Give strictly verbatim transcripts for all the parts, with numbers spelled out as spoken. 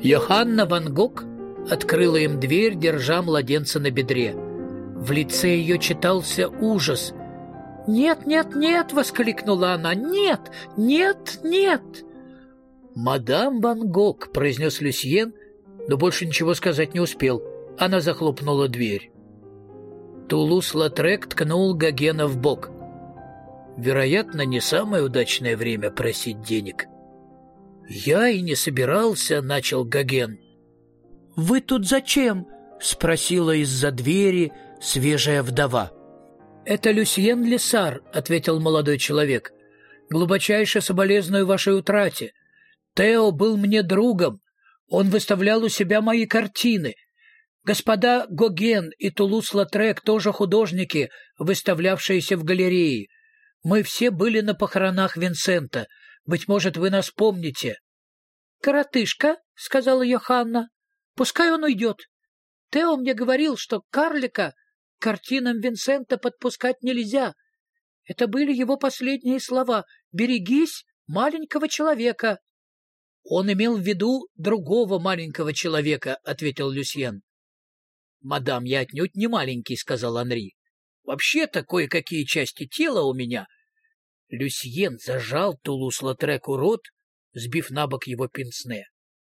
Йоханна ван Гог открыла им дверь, держа младенца на бедре. В лице ее читался ужас. «Нет, нет, нет!» — воскликнула она. «Нет, нет, нет!» «Мадам ван Гог!» — произнес Люсьен, но больше ничего сказать не успел. Она захлопнула дверь. Тулус-Латрек ткнул Гогена в бок. «Вероятно, не самое удачное время просить денег». «Я и не собирался», — начал Гоген. «Вы тут зачем?» — спросила из-за двери свежая вдова. «Это Люсьен Лесар», — ответил молодой человек. «Глубочайше соболезную вашей утрате. Тео был мне другом. Он выставлял у себя мои картины. Господа Гоген и Тулус-Латрек тоже художники, выставлявшиеся в галерее. Мы все были на похоронах Винсента. Быть может, вы нас помните». «Коротышка», — сказала Йоханна, — «пускай он уйдет. Тео мне говорил, что карлика к картинам Винсента подпускать нельзя. Это были его последние слова. Берегись маленького человека». «Он имел в виду другого маленького человека», — ответил Люсьен. «Мадам, я отнюдь не маленький», — сказал Анри. «Вообще-то кое-какие части тела у меня». Люсьен зажал Тулус-Латреку рот, сбив на бок его пенсне.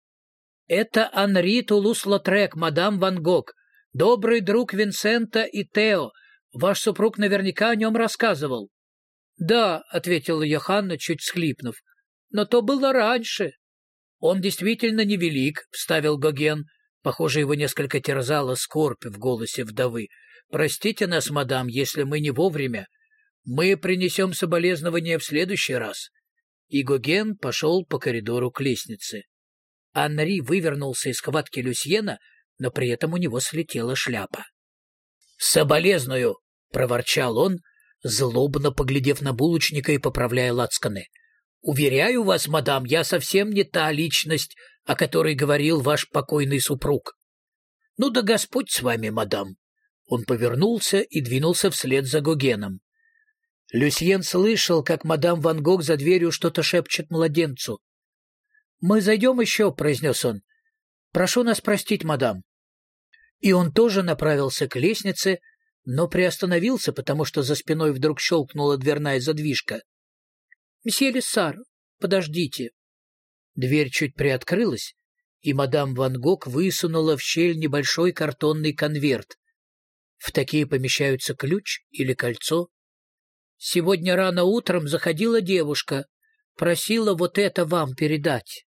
«Это Анри Тулус-Латрек, мадам ван Гог, добрый друг Винсента и Тео. Ваш супруг наверняка о нем рассказывал». «Да», — ответила Йоханна, чуть всхлипнув, — «но то было раньше». «Он действительно невелик», — вставил Гоген. Похоже, его несколько терзала скорбь в голосе вдовы. «Простите нас, мадам, если мы не вовремя. Мы принесем соболезнования в следующий раз». И Гоген пошел по коридору к лестнице. Анри вывернулся из схватки Люсьена, но при этом у него слетела шляпа. «Соболезную!» — проворчал он, злобно поглядев на булочника и поправляя лацканы. «Уверяю вас, мадам, я совсем не та личность, о которой говорил ваш покойный супруг». «Ну да Господь с вами, мадам!» Он повернулся и двинулся вслед за Гогеном. Люсьен слышал, как мадам ван Гог за дверью что-то шепчет младенцу. «Мы зайдем еще», — произнес он. «Прошу нас простить, мадам». И он тоже направился к лестнице, но приостановился, потому что за спиной вдруг щелкнула дверная задвижка. «Месье Лесар, подождите». Дверь чуть приоткрылась, и мадам ван Гог высунула в щель небольшой картонный конверт. В такие помещаются ключ или кольцо. «Сегодня рано утром заходила девушка, просила вот это вам передать».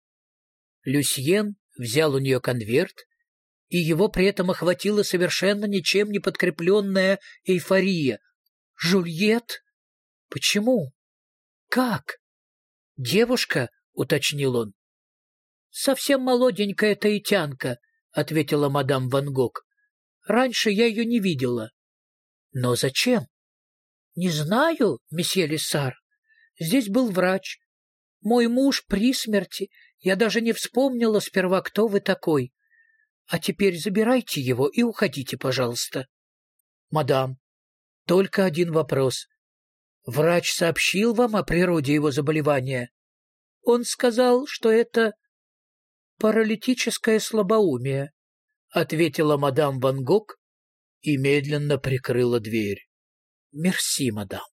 Люсьен взял у нее конверт, и его при этом охватила совершенно ничем не подкрепленная эйфория. «Жюльет? Почему? Как?» «Девушка?» — уточнил он. «Совсем молоденькая таитянка», — ответила мадам ван Гог. «Раньше я ее не видела». «Но зачем?» «Не знаю, месье Лесар. Здесь был врач. Мой муж при смерти. Я даже не вспомнила сперва, кто вы такой. А теперь забирайте его и уходите, пожалуйста». «Мадам, только один вопрос. Врач сообщил вам о природе его заболевания?» «Он сказал, что это паралитическое слабоумие», — ответила мадам ван Гог и медленно прикрыла дверь. «Мерси, мадам».